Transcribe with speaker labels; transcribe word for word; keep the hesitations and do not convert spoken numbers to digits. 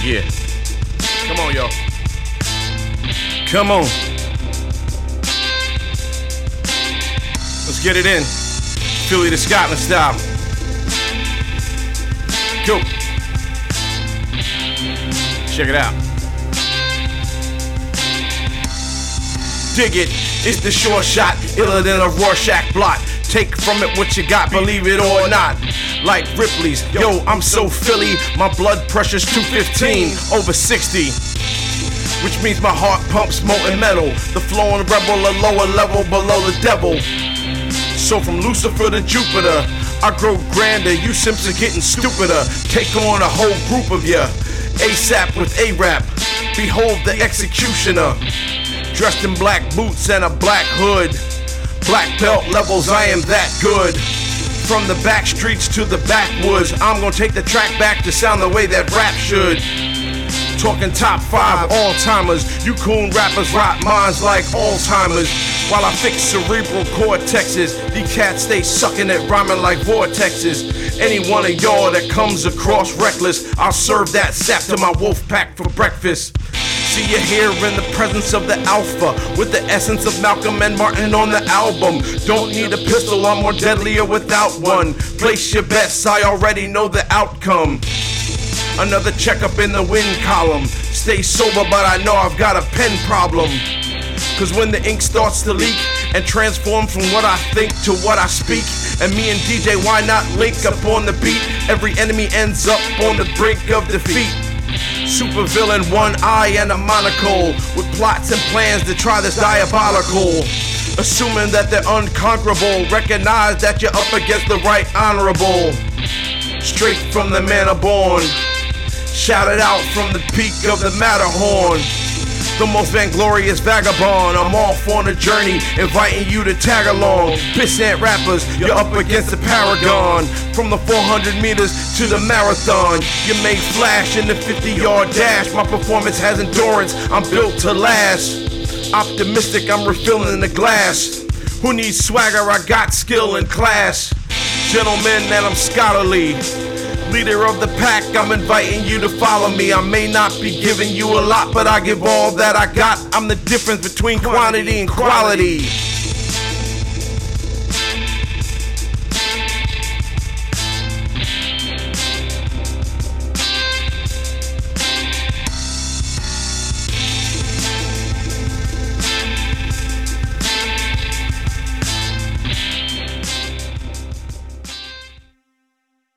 Speaker 1: Yeah. Come on, y'all. Come on. Let's get it in. Philly to Scotland style. Go. Check it out. Dig it. It's the short shot, iller than a Rorschach blot. Take from it what you got, believe it or not. Like Ripley's, yo, I'm so Philly. My blood pressure's two fifteen over sixty, which means my heart pumps molten metal. The flowing rebel, a lower level below the devil. So from Lucifer to Jupiter, I grow grander. You simps are getting stupider. Take on a whole group of ya. ASAP with A-Rap. Behold the executioner, dressed in black boots and a black hood. Black belt levels, I am that good. From the back streets to the backwoods, I'm gonna take the track back to sound the way that rap should. Talking top five all-timers, you coon rappers rot minds like Alzheimer's. While I fix cerebral cortexes, these cats stay sucking at rhyming like vortexes. Any one of y'all that comes across reckless, I'll serve that sap to my wolf pack for breakfast. See you here in the presence of the alpha, with the essence of Malcolm and Martin on the album. Don't need a pistol, I'm more deadlier without one. Place your bets, I already know the outcome. Another checkup in the win column. Stay sober, but I know I've got a pen problem. Cause when the ink starts to leak and transform from what I think to what I speak, and me and D J, why not link up on the beat? Every enemy ends up on the brink of defeat. Super villain, one eye and a monocle, with plots and plans to try this diabolical. Assuming that they're unconquerable, recognize that you're up against the right honorable. Straight from the manor born, shouted out from the peak of the Matterhorn. The most vainglorious vagabond, I'm off on a journey, inviting you to tag along. Pissant rappers, you're up against the paragon. From the four hundred meters to the marathon, you may flash in the fifty yard dash. My performance has endurance, I'm built to last. Optimistic, I'm refilling the glass. Who needs swagger? I got skill and class. Gentlemen, and I'm scholarly. Leader of the pack, I'm inviting you to follow me. I may not be giving you a lot, but I give all that I got. I'm the difference between quantity and quality.